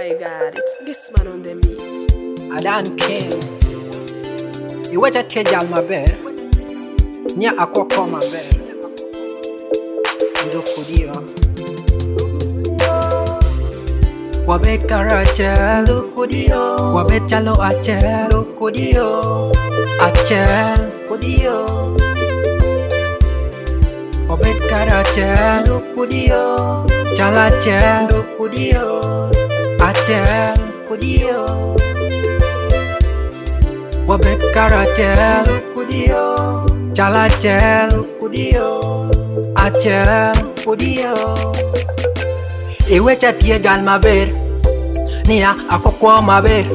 my God, it's this man on the beat. Adan King. You watch a tejal my bed. Nya akoko my bed. Ndo kudio. Wabe karachel kudio. Wabe chalo achel kudio. Achel kudio. Wabe karachel kudio. Chala achel kudio. Achel kudio. Wabet karachel kudio. Chala achel kudio. Achel kudio. Iwe chatie jal maber. Nia akokwa maber.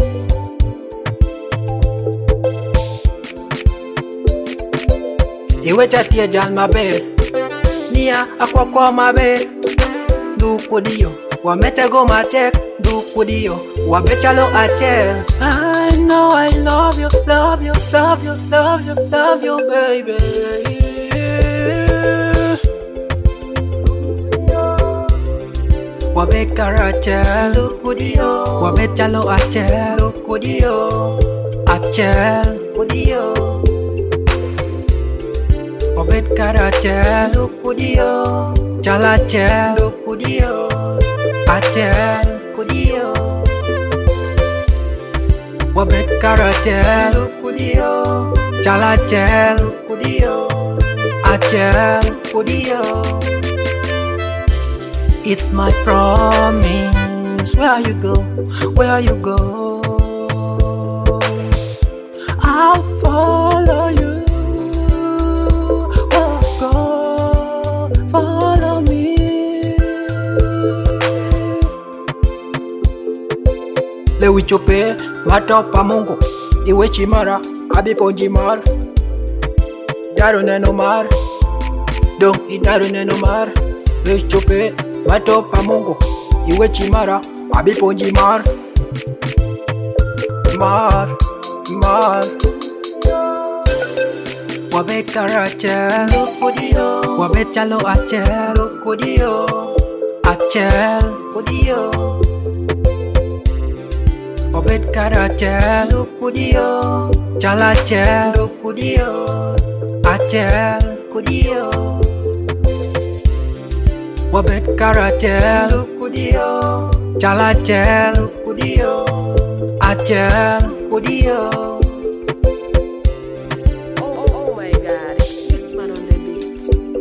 Iwe chatie jal maber. Nia akokwa maber. Du kudio. Wamete go matek, du kudio. Wabechalo achel. I know I love you, love you, love you, love you, love you, baby. Wabekara achel, du kudio. Wabechalo achel, du kudio. Achel, kudio. Wabekara achel, du kudio. Chala achel, du kudio. Achel kudio. Wabet karachel kudio. Chala achel kudio. Achel kudio. It's my promise. Where you go? Where you go? I'll follow you. Oh, go, follow me. Le wichope matopa mungu iwe chimara abiponji mar daro neno mar do idaro neno mar le wichope matopa mungu iwe chimara abiponji mar Wabet karachel kudio. Wabet chalo achel kudio. Achel kudio. Wabet karachel kudio. Chala achel kudio. Achel kudio. Wabet karachel kudio. Chala achel kudio. Achel kudio. Oh my God, it's this man on the beat.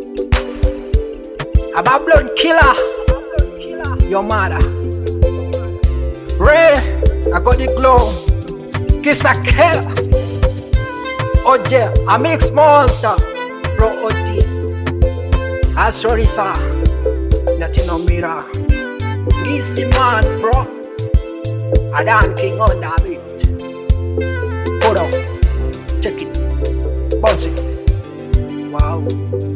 A Babylon killer. Your mother. Ray, I got the glow. Kiss a killer. Oje, a mix monster. Bro Oti. Asorifa. Nothing no mirror. Easy man, bro. Adan King on the beat. Hold on. Check it. Bounce it. Wow.